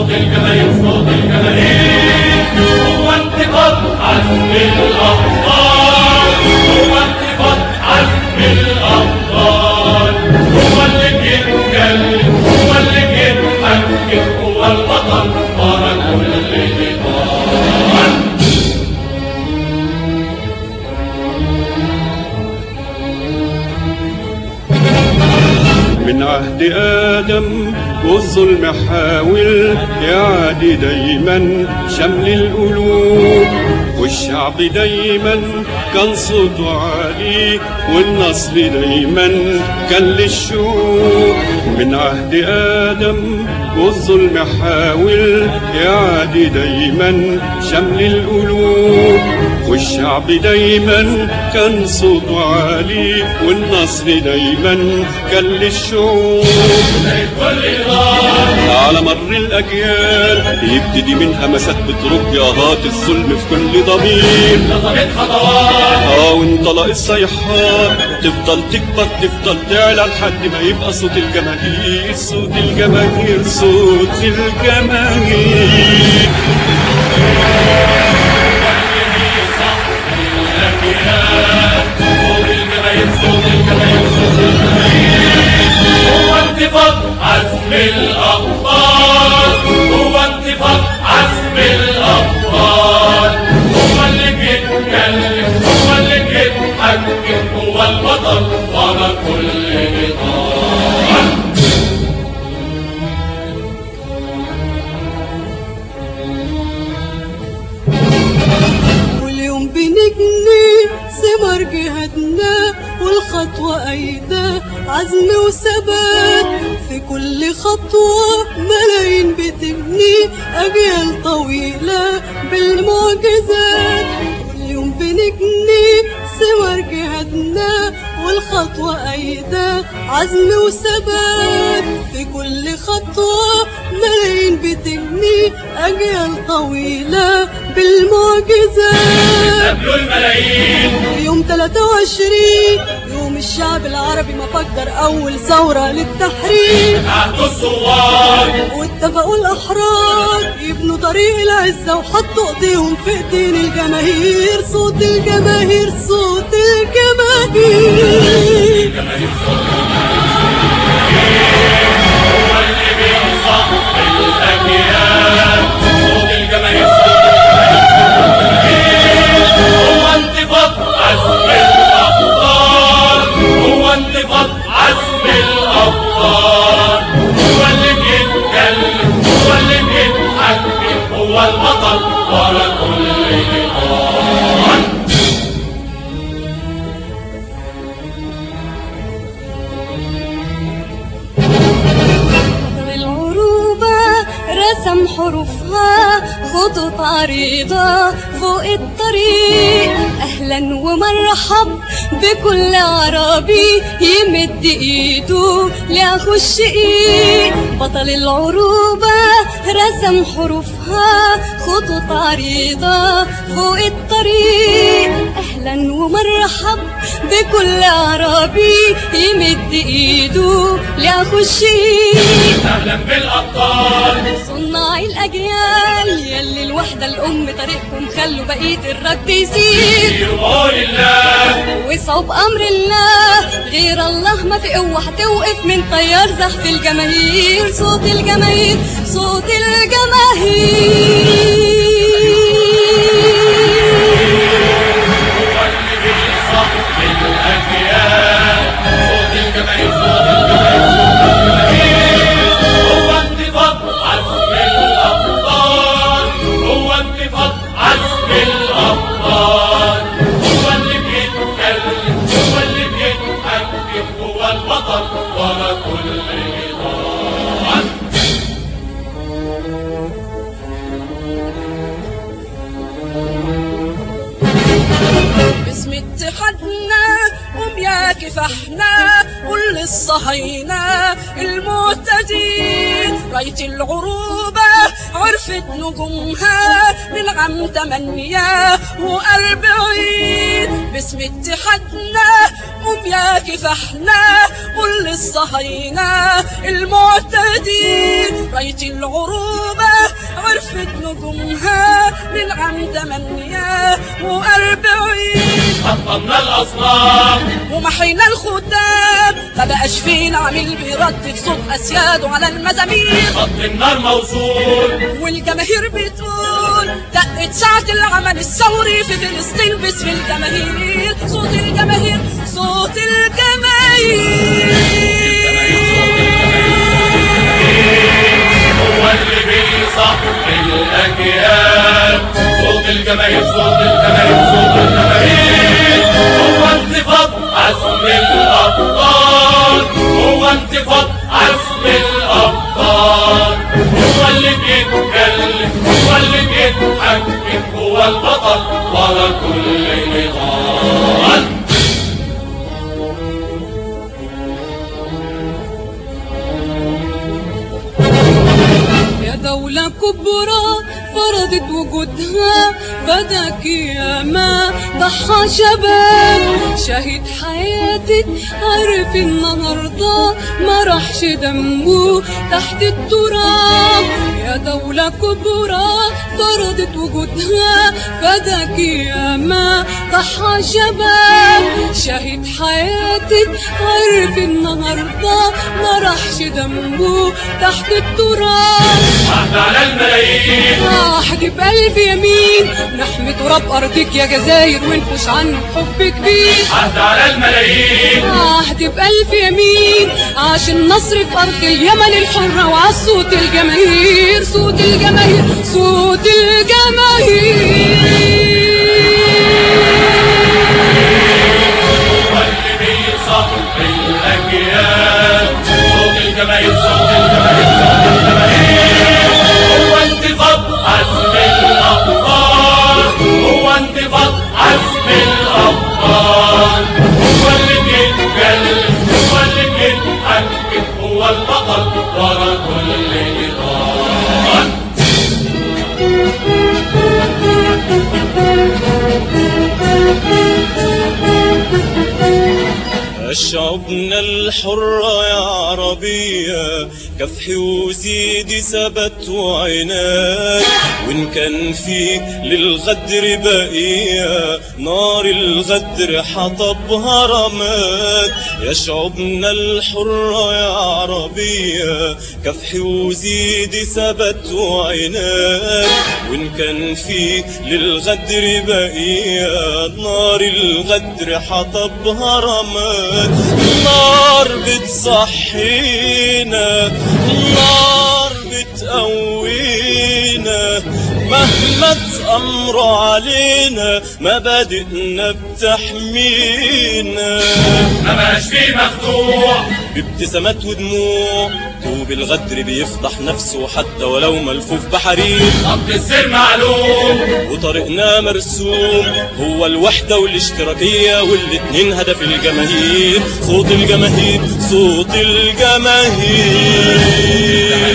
الجماهير صوت الجماهير هو انتفاض عزم الأبطال هو انتفاض عزم الأبطال هو اللي بيتكلم هو اللي بيتحكم هو البطل ورا كل بطال. من عهد آدم والظلم حاول يعادي دايما شمل القلوب والشعب دايما كان صوته عالي والنصر دايما كان للشعوب. من عهد آدم والظلم حاول يعادي دايما شمل القلوب والشعب دايما كان صوته عالي والنصر دايما كان للشعوب. على مر الأجيال يبتدي من همسات بترج آهات الظلم في كل ضمير نظمت خطوات وانطلق الصيحات تفضل تكبر تفضل تعلى لحد ما يبقى صوت الجماهير صوت الجماهير صوت الجماهير. هو انتفاض عزم الأبطال هو انتفاض عزم الأبطال هو اللي بيتكلم هو اللي بيتحكم هو البطل ورا كل بطال. واليوم بنجني ثمار جهادنا والخطوة أيدة عزم وثبات في كل خطوة ملايين بتبني أجيال طويلة بالمعجزات. واليوم بنجني ثمار جهادنا والخطوة أيدة عزم وثبات في كل خطوة ملايين بتبني أجيال طويلة بالمعجزات. قبلوا الملايين يوم 23 يوم الشعب العربي ما فكر أول ثورة للتحرير عهدوا الثوار واتفقوا الأحرار يبنوا طريق العزة وحطوا ايديهم في ايدين الجماهير صوت الجماهير صوت الجماهير. هو اللي بينصح الأجيال صوت الجماهير هو انتفاض عزم الأبطال هو انتفاض عزم الأبطال هو اللي بيتكلم هو اللي بيتحكم هو البطل ورا كل بطال. رسم حروفها خطوط عريضة فوق الطريق أهلا ومرحب بكل عربي يمد إيده لأخو الشقيق. بطل العروبة رسم حروفها خطوط عريضة فوق الطريق أهلا ومرحب بكل عربي يمد إيده لأخو الشقيق. أهلا بالأبطال صناع الأجيال يلي الوحدة الأم طريقكم خلوا بقية الرد يسير يقول الله وصعب أمر الله غير الله ما في قوة هتوقف من طيار زحف الجماهير صوت الجماهير صوت الجماهير. هو اللي بيصح الأجيال صوت الجماهير هو انتفاض عزم الأبطال هو انتفاض عزم الأبطال هو اللي بيتكلم هو اللي بيتحكم هو البطل ورا كل بطال. باسم اتحادنا قوم يا كفاحنا كل الصهاينة المعتدين راية العروبة عرفت نجومها من عام 48 باسم اتحادنا قوم يا كفاحنا كل الصهاينة المعتدين راية العروبة عرفت نجومها من عام 48 حطمنا الأصنام ومحينا الختام، مبقاش فينا عميل بيردد صوت أسياده على المزامير. خط النار موصول والجماهير بتقول دقت ساعة العمل الثوري في فلسطين باسم الجماهير. صوت الجماهير، صوت الجماهير هو اللي بيصحي الأجيال. صوت الجماهير، صوت الجماهير، صوت الجماهير هو انتفاض عزم الأبطال. هو انتفاض عزم الأبطال. هو اللي بيتكلم، هو اللي بيتحكم، هو البطل ورا كل نضال. دولة كبرى فرضت وجودها، فداك ياما ضحى شباب. شهيد حياتك عارف النهارده ما راحش دمه تحت التراب. يا دولة كبرى فرضت وجودها، فداك ياما ضحى شباب. شهيد حياتك عارف النهارده ما راحش دمه تحت التراب. عهد على الملايين، عهد بقلبي يمين، نحمي تراب أرضك يا جزاير ونفوش عنه بحب كبير. عهد على الملايين، عهد بقلبي يمين، عاش النصر في أرض اليمن الحرة وعلى صوت الجماهير. صوت الجماهير، صوت الجماهير هو اللي بيصحي الأجيال. صوت الجماهير، صوت الجماهير، صوت الجماهير هو انتفاض عزم الأبطال. هو انتفاض عزم الأبطال. هو اللي بيتكلم، هو اللي بيتحكم، هو البطل ورا كل نضال. شعوبنا الحرة يا عربية، كفحي وزيدي ثبت وعناد. وإن كان في للغدر بقية، نار الغدر حطبها رماد. يا شعوبنا الحرة يا عربية، كفحي وزيدي ثبت وعناد. وإن كان في للغدر بقية، نار الغدر حطبها رماد. النار بتصحينا، النار بتقوينا، مهما تأمروا علينا مبادئنا بتحمينا. ما بقاش فيه مخدوع بابتسامات ودموع، طوب الغدر بيفضح نفسه حتى ولو ملفوف بحرير. خط السير معلوم وطريقنا مرسوم، هو الوحدة والاشتراكية والاتنين هدف الجماهير. صوت الجماهير، صوت الجماهير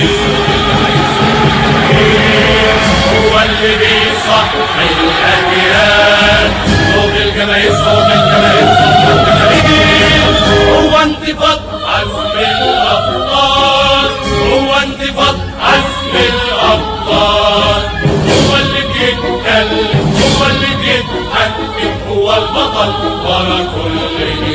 هو اللي بيصحي الأجيال. صوت الجماهير، صوت الجماهير، صوت الجماهير هو انتفاض عزم الأبطال. هو انتفاض عزم الأبطال. هو اللي بيتكلم، هو اللي بيتحكم، هو البطل ورا كل